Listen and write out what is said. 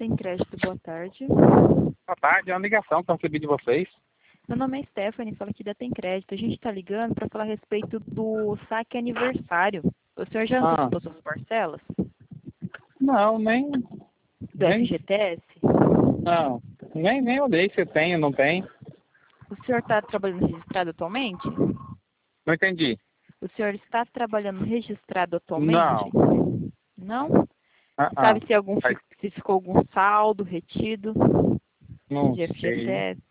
Tem Crédito, boa tarde. Boa tarde, é uma ligação que eu recebi de vocês. Meu nome é Stephanie, falo aqui da Tem Crédito. A gente está ligando para falar a respeito do saque aniversário. O senhor já antecipou suas parcelas? Não, Do FGTS? não, nem olhei se tem ou não tem. O senhor está trabalhando registrado atualmente? Não entendi. O senhor está trabalhando registrado atualmente? Não. Não? Ah, Sabe se Aí, se ficou algum saldo retido não de sei. FGTS?